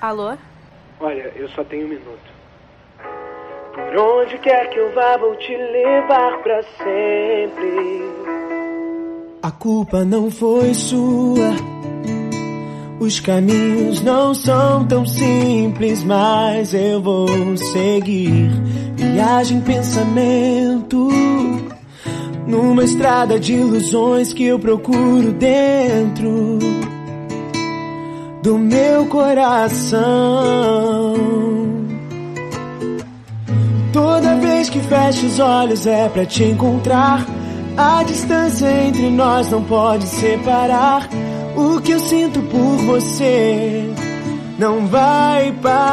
Alô? Olha, eu só tenho 1 minuto. Por onde quer que eu vá, vou te levar pra sempre. A culpa não foi sua. Os caminhos não são tão simples, mas eu vou seguir. Viagem, pensamento, numa estrada de ilusões que eu procuro dentro do meu coração. Toda vez que fecho os olhos é pra te encontrar. A distância entre nós não pode separar. O que eu sinto por você não vai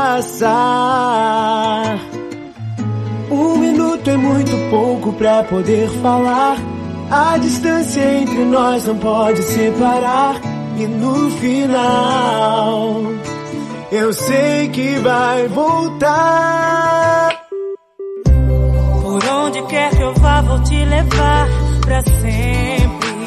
passar. 1 minuto é muito pouco pra poder falar. A distância entre nós não pode separar. E no final eu sei que vai voltar. Por onde quer que eu vá, vou te levar pra sempre.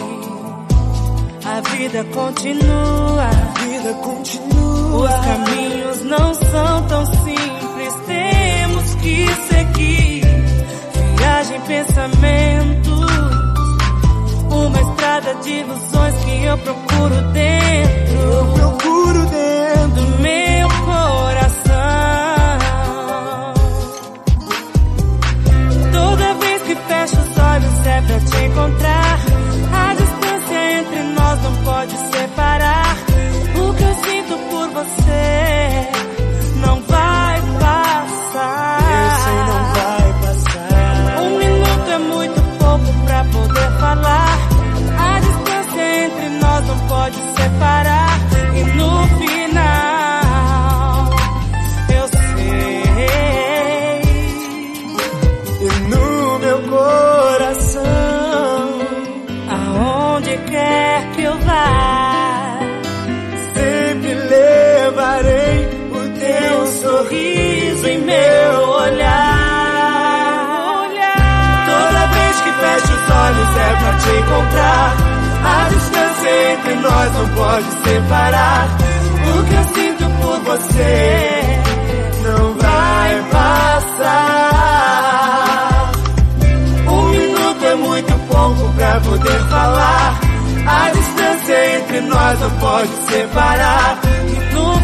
A vida continua, a vida continua. Os caminhos não são tão simples, temos que seguir. Viagem, pensamentos, uma estrada de ilusões que eu procuro dentro. Eu procuro dentro do meu coração. Toda vez que fecho os olhos é pra te encontrar. A distância entre nós não pode separar. O que eu sinto por você não vai passar. Eu sei, não vai passar. 1 minuto é muito pouco pra poder falar. A distância entre nós não pode separar. E no final eu sei. E no meu coração, aonde quer que eu vá, sempre levarei o teu sorriso em meu olhar. Toda vez que fecho os olhos é pra te encontrar. A distância entre nós não pode separar. O que eu sinto por você não vai passar. 1 minuto é muito pouco pra poder falar. A distância entre nós não pode separar. E no